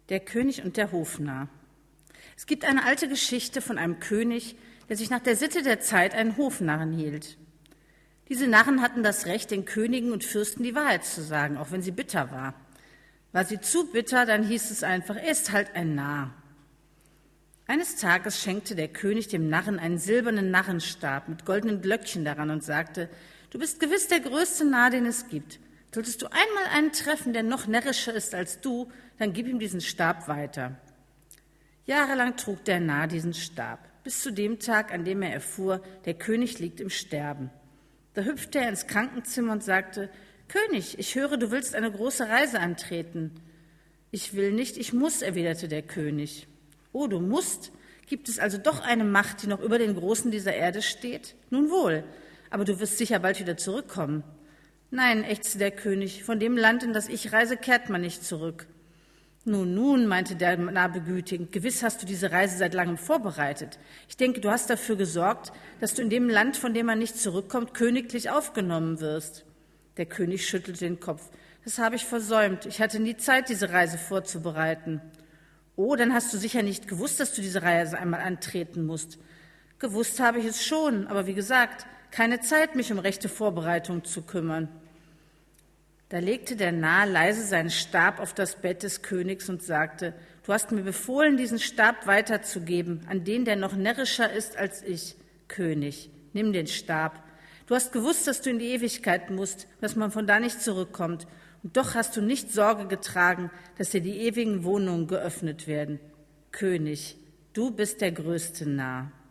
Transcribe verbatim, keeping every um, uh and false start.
Der König und der Hofnarr. Es gibt eine alte Geschichte von einem König, der sich nach der Sitte der Zeit einen Hofnarren hielt. Diese Narren hatten das Recht, den Königen und Fürsten die Wahrheit zu sagen, auch wenn sie bitter war. War sie zu bitter, dann hieß es einfach, er ist halt ein Narr. Eines Tages schenkte der König dem Narren einen silbernen Narrenstab mit goldenen Glöckchen daran und sagte, du bist gewiss der größte Narr, den es gibt. Solltest du einmal einen treffen, der noch närrischer ist als du, dann gib ihm diesen Stab weiter. Jahrelang trug der Narr diesen Stab, bis zu dem Tag, an dem er erfuhr, der König liegt im Sterben. Da hüpfte er ins Krankenzimmer und sagte, König, ich höre, du willst eine große Reise antreten. Ich will nicht, ich muss, erwiderte der König. Oh, du musst? Gibt es also doch eine Macht, die noch über den Großen dieser Erde steht? Nun wohl, aber du wirst sicher bald wieder zurückkommen. Nein, ächzte der König, von dem Land, in das ich reise, kehrt man nicht zurück. Nun, nun, meinte der Narr begütigend, gewiss hast du diese Reise seit langem vorbereitet. Ich denke, du hast dafür gesorgt, dass du in dem Land, von dem man nicht zurückkommt, königlich aufgenommen wirst. Der König schüttelte den Kopf. Das habe ich versäumt. Ich hatte nie Zeit, diese Reise vorzubereiten. Oh, dann hast du sicher nicht gewusst, dass du diese Reise einmal antreten musst. Gewusst habe ich es schon, aber wie gesagt, keine Zeit, mich um rechte Vorbereitung zu kümmern. Da legte der Narr leise seinen Stab auf das Bett des Königs und sagte, du hast mir befohlen, diesen Stab weiterzugeben, an den, der noch närrischer ist als ich. König, nimm den Stab. Du hast gewusst, dass du in die Ewigkeit musst, dass man von da nicht zurückkommt. Und doch hast du nicht Sorge getragen, dass dir die ewigen Wohnungen geöffnet werden. König, du bist der größte Narr.